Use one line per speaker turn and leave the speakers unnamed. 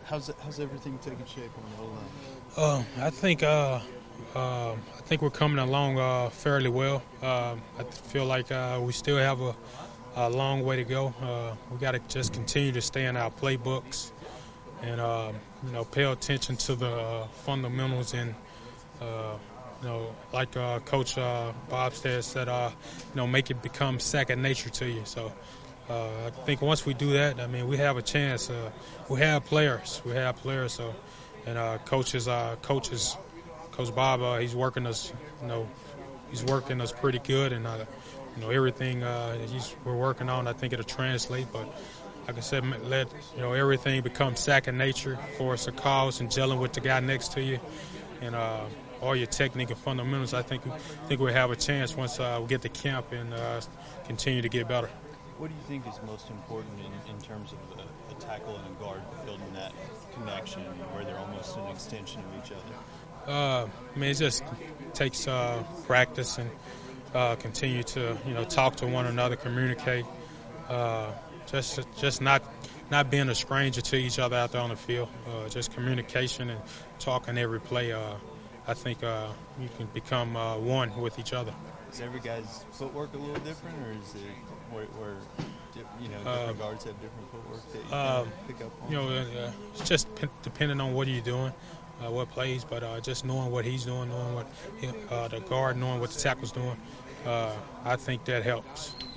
How's everything taking shape on the O line?
I think we're coming along fairly well. I feel like we still have a long way to go. We got to just continue to stay in our playbooks and pay attention to the fundamentals and like Coach Bobstead said, make it become second nature to you. So I think once we do that, I mean, we have a chance. We have players. So, and coaches, Coach Bob, he's working us. He's working us pretty good, and everything we're working on, I think it'll translate. But like I said, let everything become second nature for us to cause and gelling with the guy next to you, and all your technique and fundamentals. I think we'll have a chance once we get to camp and continue to get better.
What do you think is most important in terms of a tackle and a guard building that connection where they're almost an extension of each other?
I mean, it just takes practice and continue to talk to one another, communicate. Just not being a stranger to each other out there on the field. Just communication and talking every play. I think you can become one with each other.
Is every guy's footwork a little different, or is it where different guards have different footwork that you can pick up on?
It's just depending on what you're doing, what plays, but just knowing what he's doing, knowing what the guard, knowing what the tackle's doing, I think that helps.